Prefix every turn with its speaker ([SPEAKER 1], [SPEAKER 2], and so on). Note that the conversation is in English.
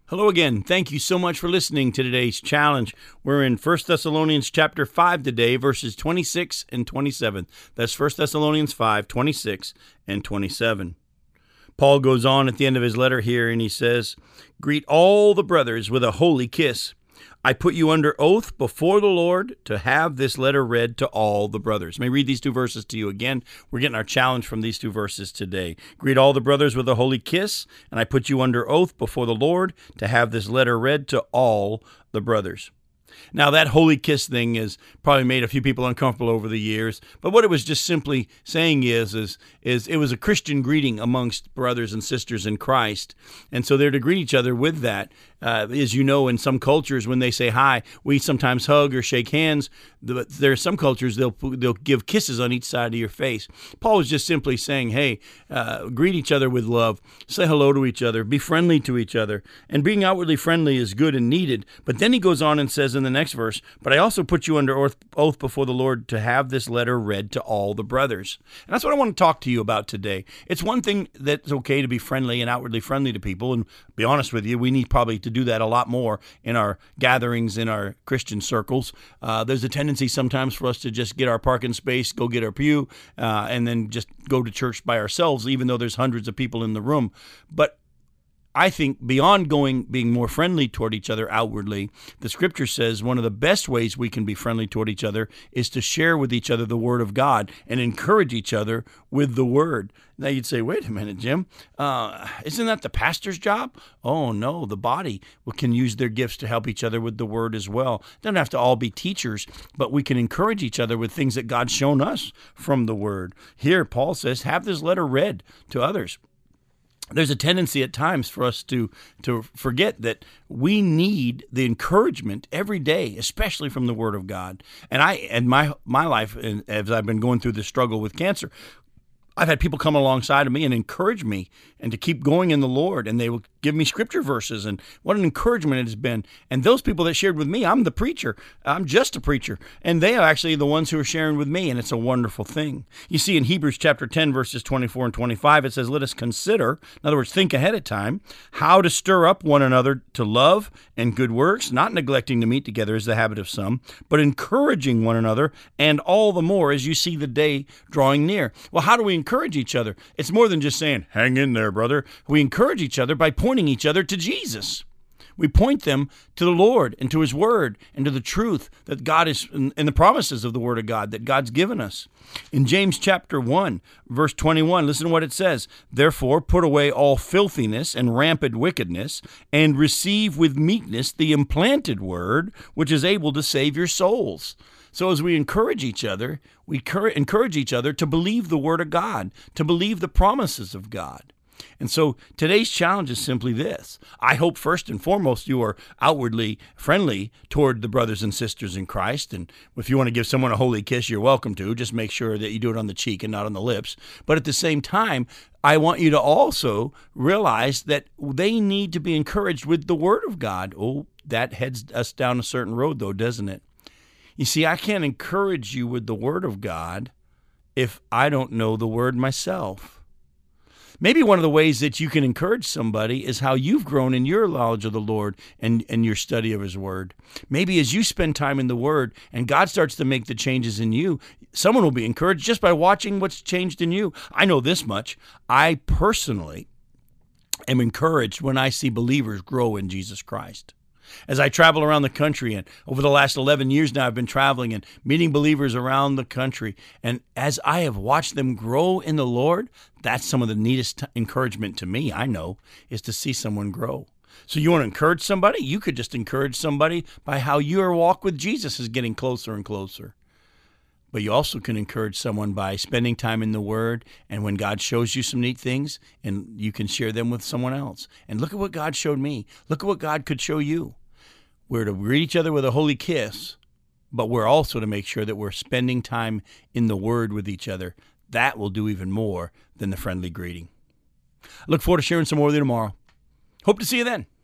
[SPEAKER 1] Hello again. Thank you so much for listening to today's challenge. We're in 1 Thessalonians chapter 5 today, verses 26 and 27. That's 1 Thessalonians 5, 26 and 27. Paul goes on at the end of his letter here, and he says, "Greet all the brothers with a holy kiss. I put you under oath before the Lord to have this letter read to all the brothers." Let me read these two verses to you again. We're getting our challenge from these two verses today. "Greet all the brothers with a holy kiss, and I put you under oath before the Lord to have this letter read to all the brothers." Now, that holy kiss thing has probably made a few people uncomfortable over the years, but what it was just simply saying is it was a Christian greeting amongst brothers and sisters in Christ, and so they're to greet each other with that. As you know, in some cultures, when they say hi, we sometimes hug or shake hands. There are some cultures they'll give kisses on each side of your face. Paul was just simply saying, hey, greet each other with love, say hello to each other, be friendly to each other, and being outwardly friendly is good and needed. But then he goes on and says in the next verse, "But I also put you under oath before the Lord to have this letter read to all the brothers." And that's what I want to talk to you about today. It's one thing that's okay to be friendly and outwardly friendly to people, and be honest with you, we need probably to do that a lot more in our gatherings, in our Christian circles. There's a tendency sometimes for us to just get our parking space, go get our pew, and then just go to church by ourselves, even though there's hundreds of people in the room. But I think beyond being more friendly toward each other outwardly, the Scripture says one of the best ways we can be friendly toward each other is to share with each other the Word of God and encourage each other with the Word. Now you'd say, wait a minute, Jim, isn't that the pastor's job? Oh, no, the body can use their gifts to help each other with the Word as well. It doesn't have to all be teachers, but we can encourage each other with things that God's shown us from the Word. Here, Paul says, have this letter read to others. There's a tendency at times for us to forget that we need the encouragement every day, especially from the Word of God. And my life, as I've been going through the struggle with cancer, I've had people come alongside of me and encourage me and to keep going in the Lord, and they will give me scripture verses, and what an encouragement it has been. And those people that shared with me, I'm the preacher. I'm just a preacher, and they are actually the ones who are sharing with me, and it's a wonderful thing. You see in Hebrews chapter 10, verses 24 and 25, it says, "Let us consider," in other words, think ahead of time, "how to stir up one another to love and good works, not neglecting to meet together as the habit of some, but encouraging one another, and all the more as you see the day drawing near." Well, how do we encourage each other? It's more than just saying, "Hang in there, brother." We encourage each other by pointing each other to Jesus. We point them to the Lord and to His Word and to the truth that God is, and the promises of the Word of God that God's given us. In James chapter 1, verse 21, listen to what it says. "Therefore put away all filthiness and rampant wickedness, and receive with meekness the implanted word, which is able to save your souls." So as we encourage each other, we encourage each other to believe the Word of God, to believe the promises of God. And so today's challenge is simply this. I hope first and foremost you are outwardly friendly toward the brothers and sisters in Christ. And if you want to give someone a holy kiss, you're welcome to. Just make sure that you do it on the cheek and not on the lips. But at the same time, I want you to also realize that they need to be encouraged with the Word of God. Oh, that heads us down a certain road, though, doesn't it? You see, I can't encourage you with the Word of God if I don't know the Word myself. Maybe one of the ways that you can encourage somebody is how you've grown in your knowledge of the Lord and your study of His Word. Maybe as you spend time in the Word and God starts to make the changes in you, someone will be encouraged just by watching what's changed in you. I know this much. I personally am encouraged when I see believers grow in Jesus Christ. As I travel around the country, and over the last 11 years now, I've been traveling and meeting believers around the country. And as I have watched them grow in the Lord, that's some of the neatest encouragement to me, I know, is to see someone grow. So you want to encourage somebody? You could just encourage somebody by how your walk with Jesus is getting closer and closer. But you also can encourage someone by spending time in the Word, and when God shows you some neat things, and you can share them with someone else. And look at what God showed me. Look at what God could show you. We're to greet each other with a holy kiss, but we're also to make sure that we're spending time in the Word with each other. That will do even more than the friendly greeting. I look forward to sharing some more with you tomorrow. Hope to see you then.